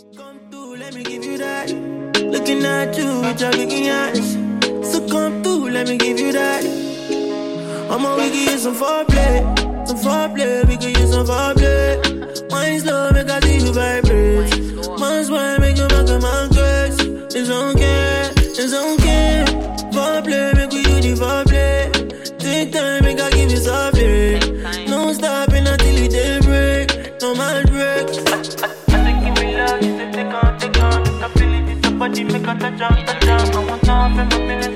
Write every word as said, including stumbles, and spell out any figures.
Come through, let me give you that. Looking at you with your big eyes. So come through, let me give you that. I'm a we can use some foreplay, some foreplay, we can use some foreplay. Wine slow, make I see you vibrate. Man's wine, make you back a man grace. It's okay, it's okay. Foreplay, make we use the foreplay. Take time, make I give you softly. No stopping until it day break. No man break. I say give me love, you say take on, take on. I feel it, it's a body, make a touch on, touch on. I want to have my feelings.